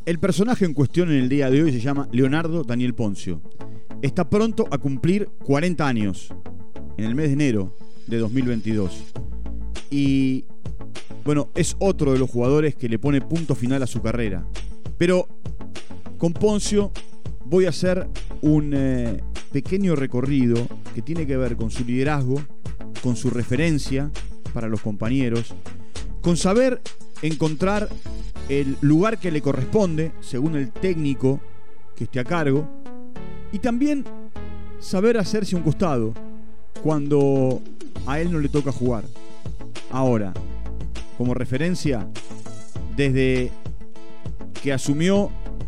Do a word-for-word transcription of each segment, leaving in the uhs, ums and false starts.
El personaje en cuestión en el día de hoy se llama Leonardo Daniel Ponzio. Está pronto a cumplir cuarenta años, en el mes de enero de dos mil veintidós. Y, bueno, es otro de los jugadores que le pone punto final a su carrera. Pero con Ponzio voy a hacer un eh, pequeño recorrido que tiene que ver con su liderazgo, con su referencia para los compañeros, con saber encontrar el lugar que le corresponde según el técnico que esté a cargo, y también saber hacerse un costado cuando a él no le toca jugar. Ahora, como referencia, desde que asumió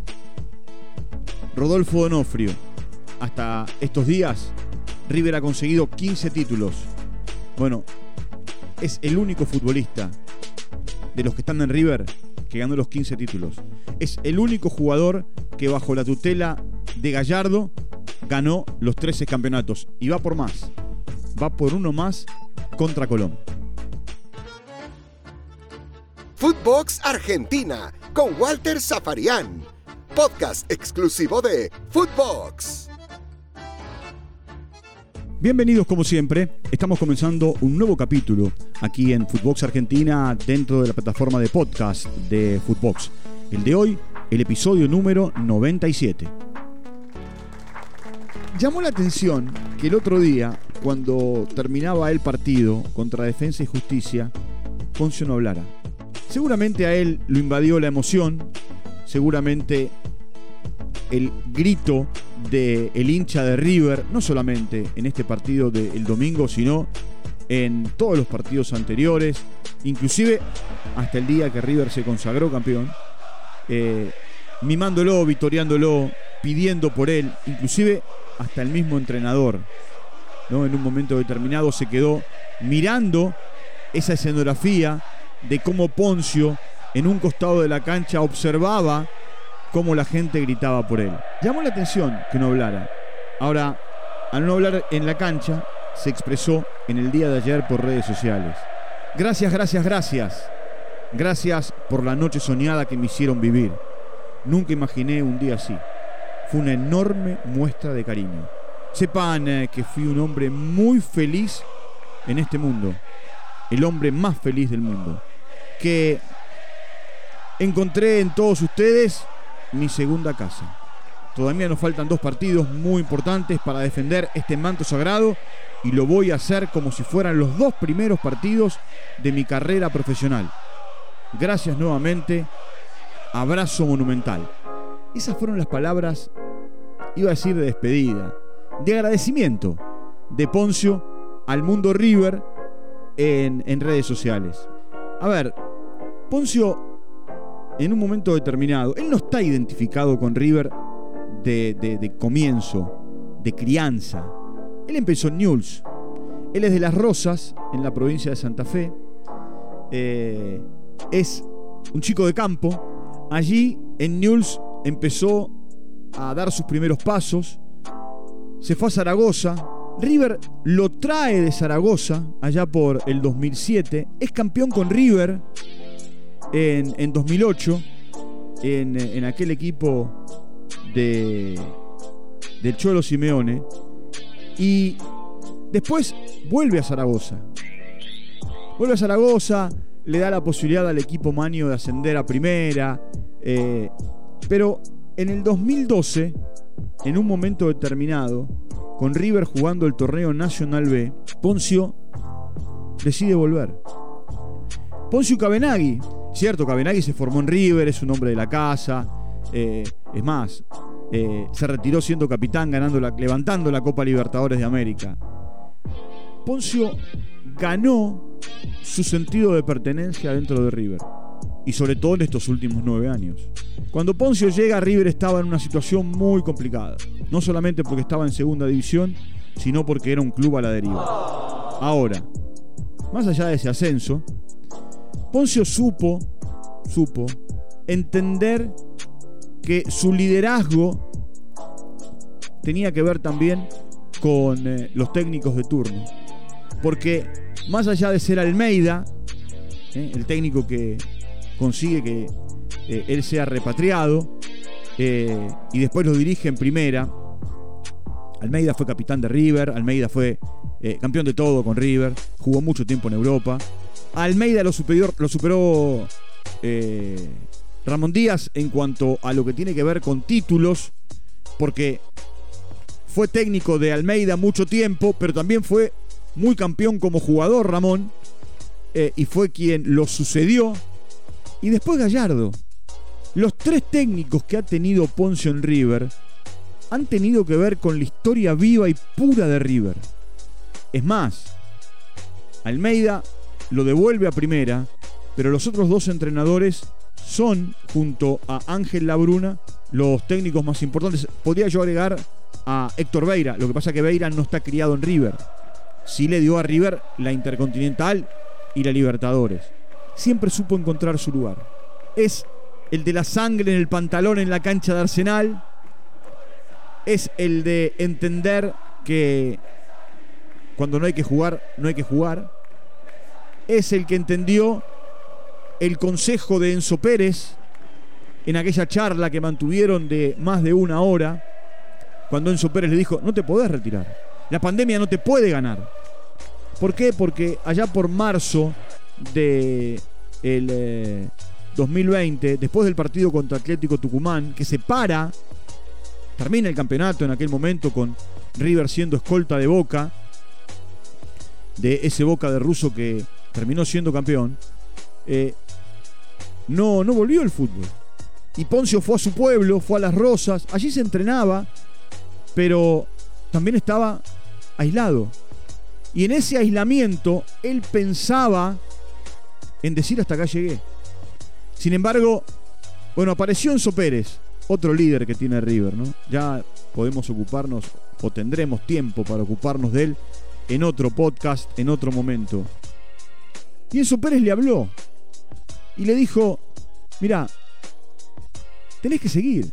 Rodolfo D'Onofrio hasta estos días, River ha conseguido quince títulos. Bueno, es el único futbolista de los que están en River que ganó los quince títulos. Es el único jugador que bajo la tutela de Gallardo ganó los trece campeonatos. Y va por más. Va por uno más contra Colón. Footbox Argentina con Walter Zafarian. Podcast exclusivo de Footbox. Bienvenidos como siempre, estamos comenzando un nuevo capítulo aquí en Footbox Argentina dentro de la plataforma de podcast de Footbox. El de hoy, el episodio número noventa y siete. Llamó la atención que el otro día, cuando terminaba el partido contra Defensa y Justicia, Ponzio no hablara. Seguramente a él lo invadió la emoción, seguramente el grito del hincha de River, no solamente en este partido del domingo, sino en todos los partidos anteriores, inclusive hasta el día que River se consagró campeón, eh, mimándolo, vitoreándolo, pidiendo por él, inclusive hasta el mismo entrenador, ¿no? En un momento determinado se quedó mirando esa escenografía de cómo Ponzio en un costado de la cancha observaba cómo la gente gritaba por él. Llamó la atención que no hablara. Ahora, al no hablar en la cancha, se expresó en el día de ayer por redes sociales. Gracias, gracias, gracias. Gracias por la noche soñada que me hicieron vivir. Nunca imaginé un día así. Fue una enorme muestra de cariño. Sepan eh, que fui un hombre muy feliz en este mundo. El hombre más feliz del mundo. Que encontré en todos ustedes mi segunda casa. Todavía nos faltan dos partidos muy importantes para defender este manto sagrado y lo voy a hacer como si fueran los dos primeros partidos de mi carrera profesional. Gracias nuevamente. Abrazo monumental. Esas fueron las palabras, iba a decir de despedida, de agradecimiento de Ponzio al mundo River en, en redes sociales. A ver, Ponzio en un momento determinado, él no está identificado con River de, de, de comienzo, de crianza. Él empezó en Newell's. Él es de Las Rosas, en la provincia de Santa Fe. Eh, es un chico de campo. Allí, en Newell's, empezó a dar sus primeros pasos. Se fue a Zaragoza. River lo trae de Zaragoza, allá por el dos mil siete. Es campeón con River En, en dos mil ocho, en, en aquel equipo de del Cholo Simeone, y después vuelve a Zaragoza. Vuelve a Zaragoza, le da la posibilidad al equipo Manio de ascender a primera, eh, pero en el dos mil doce, en un momento determinado, con River jugando el torneo Nacional B, Ponzio decide volver. Ponzio Cabenaghi, cierto, Cabenaghi se formó en River, es un hombre de la casa, eh, es más, eh, se retiró siendo capitán, ganando la, levantando la Copa Libertadores de América. Ponzio ganó su sentido de pertenencia dentro de River, y sobre todo en estos últimos nueve años. Cuando Ponzio llega, River estaba en una situación muy complicada, no solamente porque estaba en segunda división, sino porque era un club a la deriva. Ahora, más allá de ese ascenso, Ponzio supo, supo entender que su liderazgo tenía que ver también con eh, los técnicos de turno. Porque más allá de ser Almeida, eh, el técnico que consigue que eh, él sea repatriado eh, y después lo dirige en primera. Almeida fue capitán de River, Almeida fue eh, campeón de todo con River, jugó mucho tiempo en Europa. A Almeida lo, superior, lo superó eh, Ramón Díaz en cuanto a lo que tiene que ver con títulos, porque fue técnico de Almeida mucho tiempo, pero también fue muy campeón como jugador Ramón, eh, y fue quien lo sucedió. Y después Gallardo. Los tres técnicos que ha tenido Poncio en River han tenido que ver con la historia viva y pura de River. Es más, Almeida lo devuelve a primera, pero los otros dos entrenadores son, junto a Ángel Labruna, los técnicos más importantes. Podría yo agregar a Héctor Beira, lo que pasa es que Beira no está criado en River. Sí le dio a River la Intercontinental y la Libertadores. Siempre supo encontrar su lugar. Es el de la sangre en el pantalón en la cancha de Arsenal. Es el de entender que cuando no hay que jugar, no hay que jugar. Es el que entendió el consejo de Enzo Pérez en aquella charla que mantuvieron de más de una hora, cuando Enzo Pérez le dijo: no te podés retirar, la pandemia no te puede ganar. ¿Por qué? Porque allá por marzo de el, eh, dos mil veinte, después del partido contra Atlético Tucumán, que se para, termina el campeonato en aquel momento con River siendo escolta de Boca, de ese Boca de Russo que terminó siendo campeón, eh, no, no volvió el fútbol. Y Poncio fue a su pueblo, fue a Las Rosas, allí se entrenaba, pero también estaba aislado. Y en ese aislamiento él pensaba en decir: hasta acá llegué. Sin embargo, bueno, apareció Enzo Pérez, otro líder que tiene River, ¿no? Ya podemos ocuparnos, o tendremos tiempo para ocuparnos de él en otro podcast, en otro momento. Y Enzo Pérez le habló y le dijo: mirá, tenés que seguir.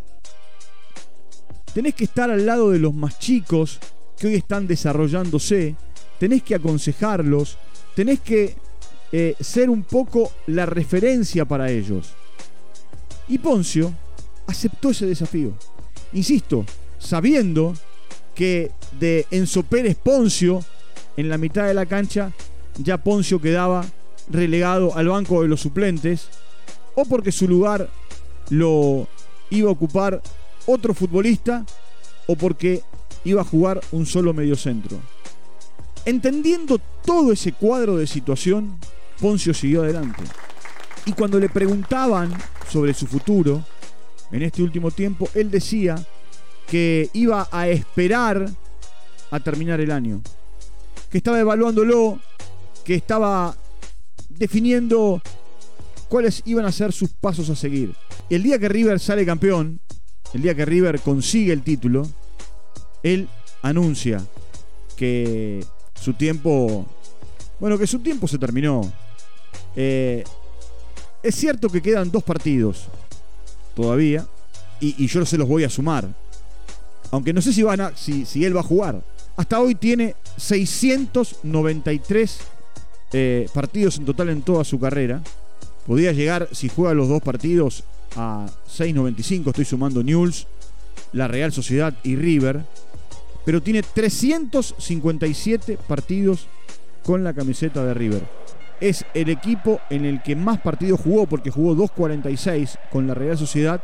Tenés que estar al lado de los más chicos que hoy están desarrollándose. Tenés que aconsejarlos. Tenés que eh, ser un poco la referencia para ellos. Y Poncio aceptó ese desafío. Insisto, sabiendo que de Enzo Pérez Poncio, en la mitad de la cancha, ya Poncio quedaba relegado al banco de los suplentes, o porque su lugar lo iba a ocupar otro futbolista, o porque iba a jugar un solo mediocentro. Entendiendo todo ese cuadro de situación, Poncio siguió adelante. Y cuando le preguntaban sobre su futuro en este último tiempo, él decía que iba a esperar a terminar el año, que estaba evaluándolo, que estaba definiendo cuáles iban a ser sus pasos a seguir. El día que River sale campeón, el día que River consigue el título, él anuncia que su tiempo, bueno, que su tiempo se terminó. Eh, es cierto que quedan dos partidos todavía, y, y yo se los voy a sumar, aunque no sé si, van a, si, si él va a jugar. Hasta hoy tiene seiscientos noventa y tres eh, partidos en total en toda su carrera. Podría llegar, si juega los dos partidos, a seiscientos noventa y cinco. Estoy sumando Newell's, la Real Sociedad y River. Pero tiene trescientos cincuenta y siete partidos con la camiseta de River. Es el equipo en el que más partidos jugó, porque jugó doscientos cuarenta y seis con la Real Sociedad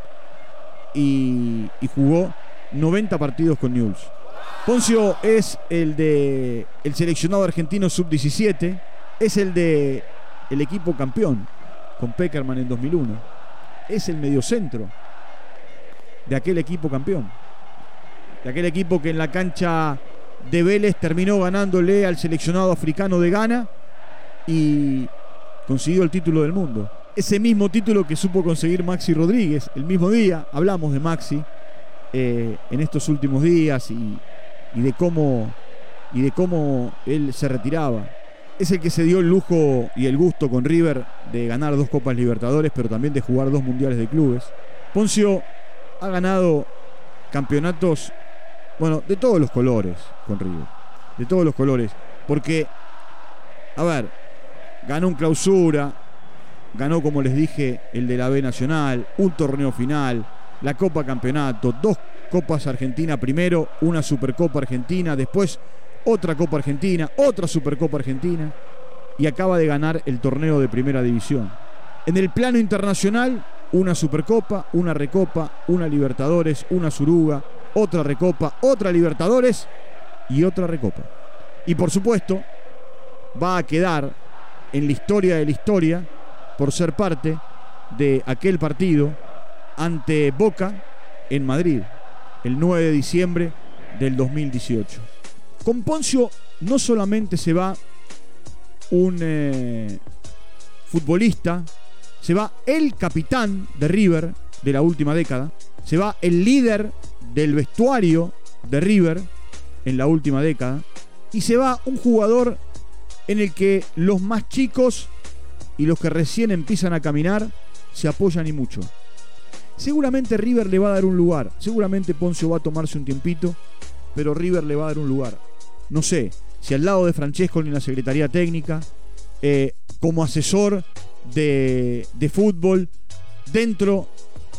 y, y jugó noventa partidos con Newell's. Poncio es el de el seleccionado argentino sub diecisiete, es el de el equipo campeón con Peckerman en dos mil uno, es el mediocentro de aquel equipo campeón, de aquel equipo que en la cancha de Vélez terminó ganándole al seleccionado africano de Ghana y consiguió el título del mundo. Ese mismo título que supo conseguir Maxi Rodríguez el mismo día. Hablamos de Maxi eh, en estos últimos días y, y de cómo y de cómo él se retiraba. Es el que se dio el lujo y el gusto con River de ganar dos Copas Libertadores, pero también de jugar dos Mundiales de Clubes. Poncio ha ganado campeonatos, bueno, de todos los colores con River, de todos los colores, porque, a ver, ganó un Clausura, ganó, como les dije, el de la B Nacional, un torneo final, la Copa Campeonato, dos Copas Argentina primero, una Supercopa Argentina, después otra Copa Argentina, otra Supercopa Argentina, y acaba de ganar el torneo de Primera División. En el plano internacional, una Supercopa, una Recopa, una Libertadores, una Suruga, otra Recopa, otra Libertadores y otra Recopa. Y por supuesto, va a quedar en la historia de la historia por ser parte de aquel partido ante Boca en Madrid, el nueve de diciembre del dos mil dieciocho. Con Ponzio no solamente se va un eh, futbolista, se va el capitán de River de la última década, se va el líder del vestuario de River en la última década, y se va un jugador en el que los más chicos y los que recién empiezan a caminar se apoyan y mucho. Seguramente River le va a dar un lugar, seguramente Ponzio va a tomarse un tiempito, pero River le va a dar un lugar. No sé, si al lado de Francescoli en la Secretaría Técnica, eh, como asesor de, de fútbol, dentro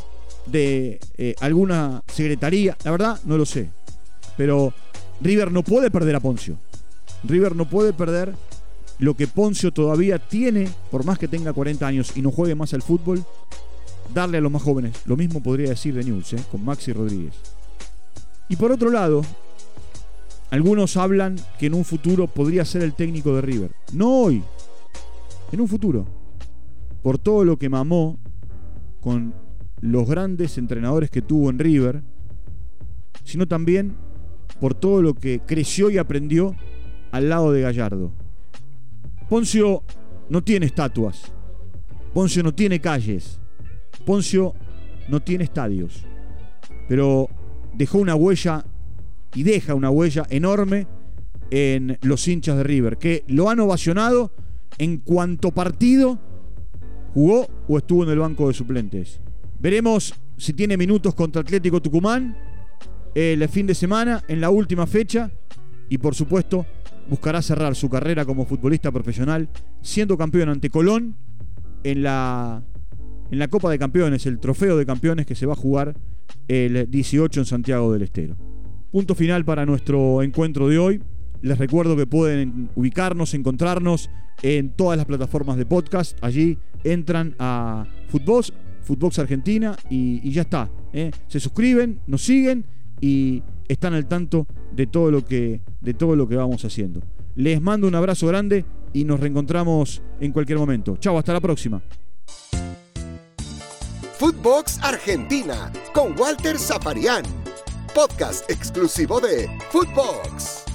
de eh, alguna secretaría, la verdad no lo sé. Pero River no puede perder a Ponzio. River no puede perder lo que Ponzio todavía tiene, por más que tenga cuarenta años y no juegue más al fútbol, darle a los más jóvenes. Lo mismo podría decir de Newell's, ¿eh? Con Maxi Rodríguez. Y por otro lado, algunos hablan que en un futuro podría ser el técnico de River. No hoy, en un futuro. Por todo lo que mamó con los grandes entrenadores que tuvo en River, sino también por todo lo que creció y aprendió al lado de Gallardo. Ponzio no tiene estatuas. Ponzio no tiene calles. Ponzio no tiene estadios. Pero dejó una huella y deja una huella enorme en los hinchas de River, que lo han ovacionado en cuanto partido jugó o estuvo en el banco de suplentes. Veremos si tiene minutos contra Atlético Tucumán el fin de semana, en la última fecha, y por supuesto buscará cerrar su carrera como futbolista profesional siendo campeón ante Colón en la, en la Copa de Campeones, el trofeo de campeones que se va a jugar el dieciocho en Santiago del Estero. Punto final para nuestro encuentro de hoy. Les recuerdo que pueden ubicarnos, encontrarnos en todas las plataformas de podcast. Allí entran a Footbox, Footbox Argentina y, y ya está, ¿eh? Se suscriben, nos siguen y están al tanto de todo lo que, de todo lo que vamos haciendo. Les mando un abrazo grande y nos reencontramos en cualquier momento. Chau, hasta la próxima. Footbox Argentina con Walter Safarian, podcast exclusivo de Footbox.